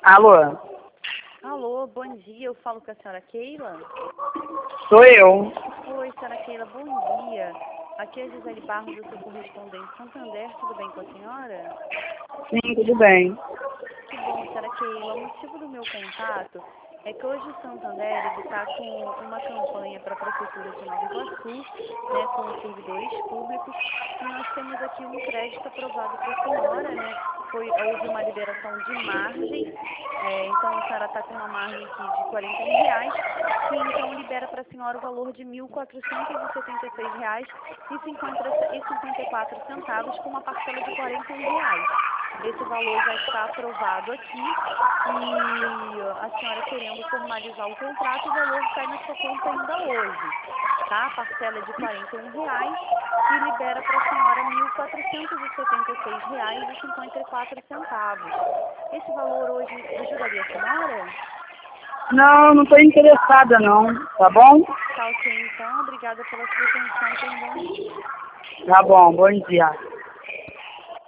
Alô? Alô, bom dia. Eu falo com a senhora Keila. Sou eu. Oi, senhora Keila, bom dia. Aqui é a Gisele Barros, eu sou correspondente Santander. Tudo bem com a senhora? Sim, tudo bem. Que bom, senhora Keila. O motivo do meu contato é que hoje o Santander está com uma campanha para a Prefeitura de Nova Iguaçu, né, com os servidores públicos, e nós temos aqui um crédito aprovado para a senhora, né? Houve uma liberação de margem, então a senhora está com uma margem aqui de R$ 41, que então libera para a senhora o valor de R$ 1.476,54, com uma parcela de R$ 41. Esse valor já está aprovado aqui e a senhora querendo formalizar o contrato, o valor cai na sua conta ainda hoje, tá? A parcela é de R$ 41 e libera para a senhora R$ 1.476,54. Esse valor hoje ajudaria a senhora? Não estou interessada não, tá bom? Tá ok, então. Obrigada pela sua atenção. Tenha um bom dia. Tá bom, bom dia.